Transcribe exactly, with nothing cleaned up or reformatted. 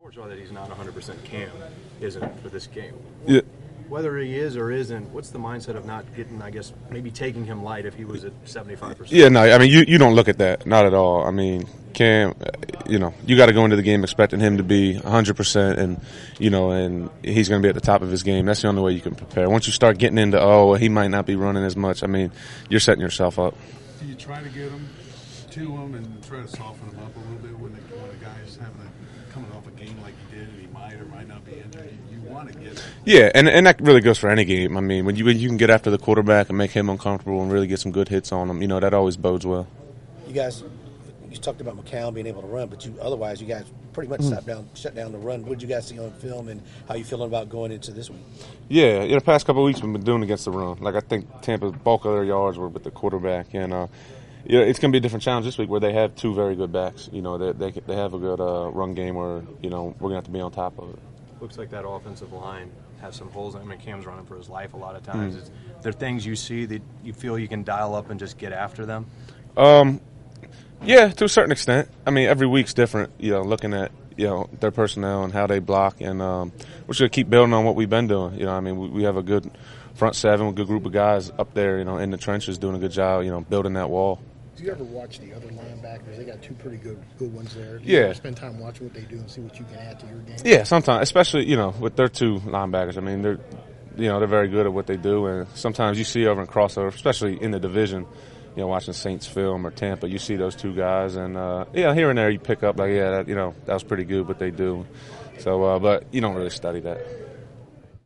Unfortunately, that he's not one hundred percent Cam, isn't it, for this game? Yeah. Whether he is or isn't, what's the mindset of not getting, I guess, maybe taking him light if he was at seventy-five percent? Yeah, no, I mean, you, you don't look at that, not at all. I mean, Cam, you know, you got to go into the game expecting him to be one hundred percent and, you know, and he's going to be at the top of his game. That's the only way you can prepare. Once you start getting into, oh, he might not be running as much, I mean, you're setting yourself up. Do you try to get him to him and try to soften him up a little bit when the, when the guy's having a, coming off a game like he did and he might or might not be injured? You, you want to get him. Yeah, and and that really goes for any game. I mean, when you when you can get after the quarterback and make him uncomfortable and really get some good hits on him, you know, that always bodes well. You guys, you talked about McCown being able to run, but you otherwise you guys pretty much mm. shut down shut down the run. What did you guys see on film, and how you feeling about going into this week? Yeah, in the past couple of weeks we've been doing against the run. Like I think Tampa's bulk of their yards were with the quarterback, and uh, yeah, it's going to be a different challenge this week where they have two very good backs. You know, they they, they have a good uh, run game where you know we're going to have to be on top of it. Looks like that offensive line has some holes. I mean, Cam's running for his life a lot of times. Mm. Is there things you see that you feel you can dial up and just get after them? Um, yeah, to a certain extent. I mean, every week's different. You know, looking at you know their personnel and how they block, and um, we're just gonna keep building on what we've been doing. You know, I mean, we, we have a good front seven, a good group of guys up there. You know, in the trenches, doing a good job. You know, building that wall. Do you ever watch the other linebackers? They got two pretty good good ones there. Do you yeah. ever spend time watching what they do and see what you can add to your game? Yeah, sometimes, especially you know with their two linebackers. I mean, they're you know they're very good at what they do, and sometimes you see over in crossover, especially in the division. You know, watching Saints film or Tampa, you see those two guys, and uh, yeah, here and there you pick up like, yeah, that, you know, that was pretty good what they do. So, uh, but you don't really study that.